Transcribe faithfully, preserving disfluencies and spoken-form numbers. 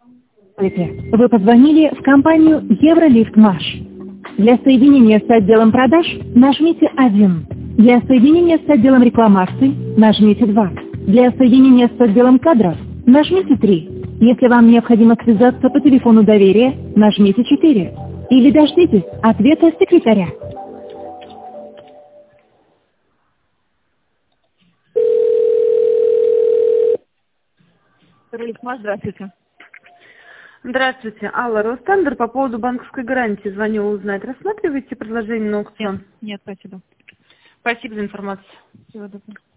Вы позвонили в компанию Евролифт Маш. Для соединения с отделом продаж нажмите один. Для соединения с отделом рекламации нажмите два. Для соединения с отделом кадров нажмите три. Если вам необходимо связаться по телефону доверия, нажмите четыре. Или дождитесь ответа секретаря. Евролифт Маш, здравствуйте. Здравствуйте, Алла, Ростендер, по поводу банковской гарантии звонила узнать. Рассматриваете предложение на аукцион? Нет, спасибо. Спасибо за информацию. Всего доброго.